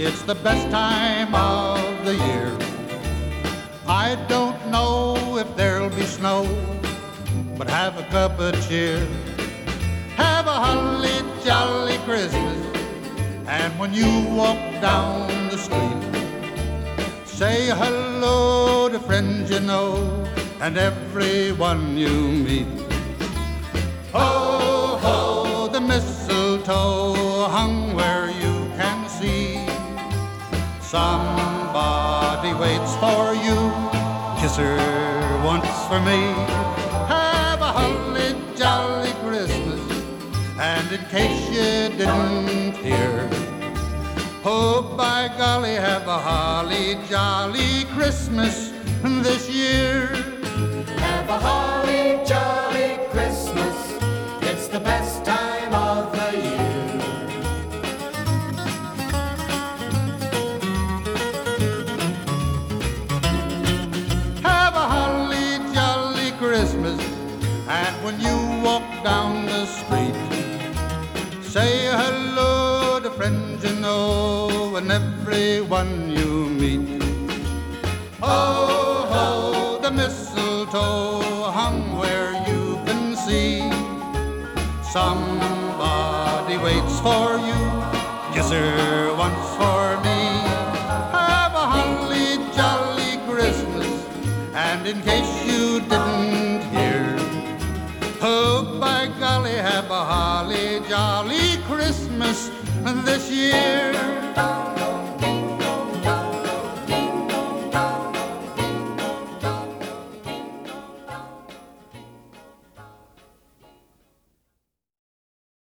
It's the best time of the year. I don't know if there'll be snow, but have a cup of cheer. Have a holly jolly Christmas, and when you walk down the street, say hello to friends you know and everyone you meet. Ho, ho, the mistletoe hung where you can see. Somebody waits for you, kiss her once for me. Have a holly jolly Christmas, and in case you didn't hear, oh, by golly, have a holly jolly Christmas this year. Have a holly jolly Christmas, it's the best time of the year. Have a holly jolly Christmas, and when you walk down the street, say hello to friends you know and everyone you meet. Oh, ho, the mistletoe hung where you can see. Somebody waits for you, kiss her once for me. Have a holly jolly Christmas, and in case you didn't hear, oh, by golly, have a holly jolly Christmas this year.